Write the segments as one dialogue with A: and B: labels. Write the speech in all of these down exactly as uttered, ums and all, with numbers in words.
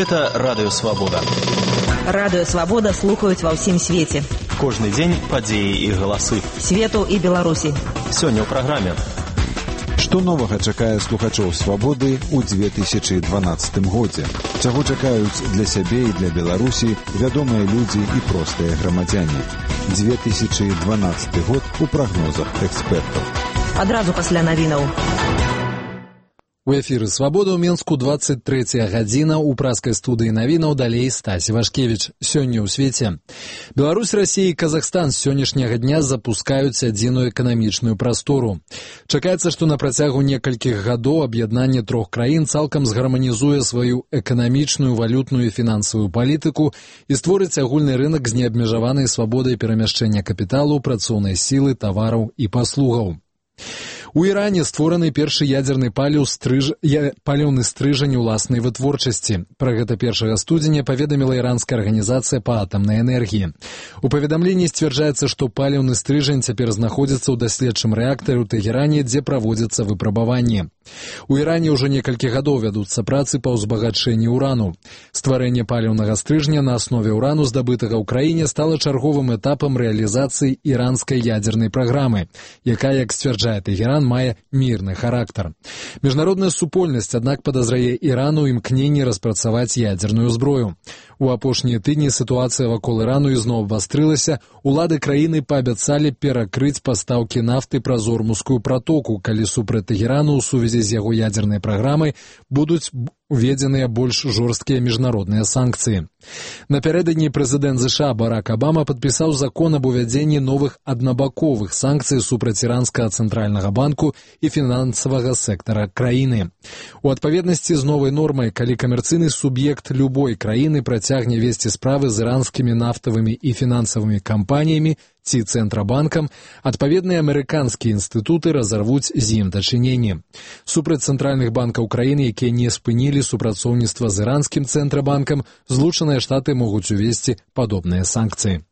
A: Гэта Радыё Свабода.
B: Радыё Свабода слухаюць ва ўсім свеце.
A: Кожны дзень падзеі і галасы.
B: Свету і Беларусі.
A: Сёння ў праграме.
C: Што новага чакае слухачоў Свабоды ў две тысячы дванаццатым годзе? Чаго чакаюць для сябе і для Беларусі вядомыя людзі і простыя грамадзяне? две тысячы дванаццаты год у прагнозах экспертаў.
B: Адразу пасля навінаў.
D: У эфіры «Свабода» ў Менску двадцать третья гадзіна. У праскай студыі навінаў далей Стась Вашкевіч. Сёння ў свеце. Беларусь, Расія і Казахстан з сённяшняга дня запускаюць адзіную эканамічную прастору. Чакаецца, што на працягу некалькіх гадоў аб'яднанне трох краін цалкам згарманізуе сваю эканамічную, валютную і фінансавую палітыку і створыць агульны рынак з неабмежаванай свабодай перамяшчэння капіталу, працоўнай сілы, тавараў і паслугаў. У Іране створаны першы ядзерны паліў стрыж... я... паліўны стрыжань уласнай вытворчасці. Пра гэта першага студзеня паведаміла іранская арганізацыя па атамнай энергіі. У паведамленні сцвярджаецца, што паліўны стрыжань цяпер знаходзіцца ў даследчым рэактары ў Тэгеране, дзе праводзяцца выпрабаванні. У Іране ўжо некалькі гадоў вядуцца працы па ўзбагачэнні ўрану. Стварэнне паліўнага стрыжня на аснове ўрану, здабытага ў краіне, стала чарговым этапам рэалізацыі іранскай ядзернай праграмы, якая, як сцвярджае Тэгеран, мае мірны характар. Міжнародная супольнасць, аднак, падазрае Іран у імкненні распрацаваць ядзерную зброю. У апошнія тыдні сітуацыя вакол Ірану ізноў абвастрылася. Улады краіны паабяцалі перакрыць пастаўкі нафты праз Ормузскую пратоку, калі супраць Тэгерану ў сувязі з яго ядзернай праграмай будуць уведзеныя больш жорсткія міжнародныя санкцыі. Напярэдадні прэзідэнт ЗША Барак Абама падпісаў закон аб увядзенні новых аднабаковых санкцый супраць іранскага цэнтральнага банку і фінансавага сектара краіны. У адпаведнасці з новай нормай, калі камерцыйны суб'ект любой краіны працягне весці справы з іранскімі нафтавымі і фінансавымі кампаніямі ці цэнтрабанкам, адпаведныя амерыканскія інстытуты разарвуць з ім дачыненні. Супраць цэнтральных банкаў краіны, якія не спынілі супрацоўніцтва з іранскім цэнтрабанкам, Злучаныя Штаты могуць увесці падобныя санкцыі.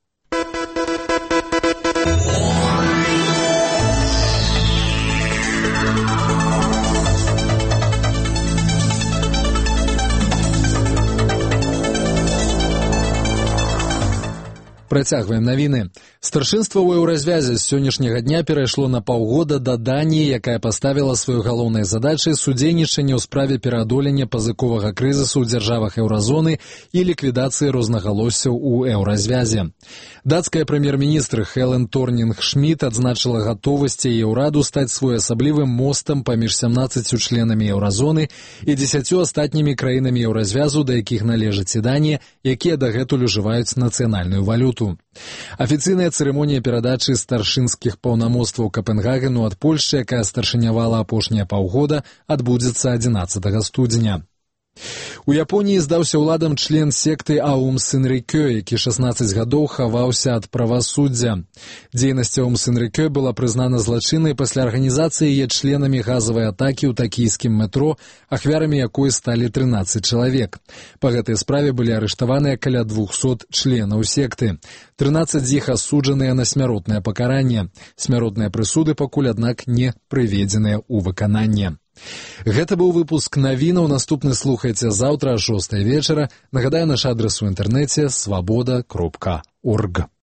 D: Працягваем навіны. Старшынства ў еўразвязе з сённяшняга дня перайшло на паўгода да Даніі, якая паставіла сваёй галоўнай задачай судзейнічанне ў справе пераадолення пазыковага крызісу ў дзяржавах еўразоны і ліквідацыі рознагалоссяў у еўразвязе. Дацкая прэм'ер-міністр Хелен Торнінг-Шміт адзначыла гатовасць яе ўраду стаць своеасаблівым мостам паміж сямнаццаццю членамі еўразоны і дзесяццю астатнімі краінамі еўразвязу, да якіх належыць і Данія, якія дагэтуль ужываюць нацыянальную валюту. Афіцыйная цырымонія перадачы старшынскіх паўнамоцтваў Капенгагену ад Польшчы, якая старшынявала апошнія паўгода, адбудзецца адзінаццатага студзеня. У Японіі здаўся ўладам член секты Аум Сынрикё, які шаснаццаць гадоў хаваўся ад правасуддзя. Дзейнасць Аум Сынрикё была прызнана злачыннай пасля арганізацыі яе членамі газавай атакі ў такійскім метро, ахвярамі якой сталі трынаццаць чалавек. Па гэтай справе былі арыштаваныя каля двухсот членаў секты. трынаццаць з іх асуджаныя на смяротнае пакаранне. Смяротныя прысуды пакуль, аднак, не прыведзеныя ў выкананне. Гэта быў выпуск навінаў. Наступны слухайце заўтра о шостай вечара. Нагадаю, наш адрес у інтэрнэце свабода кропка орг.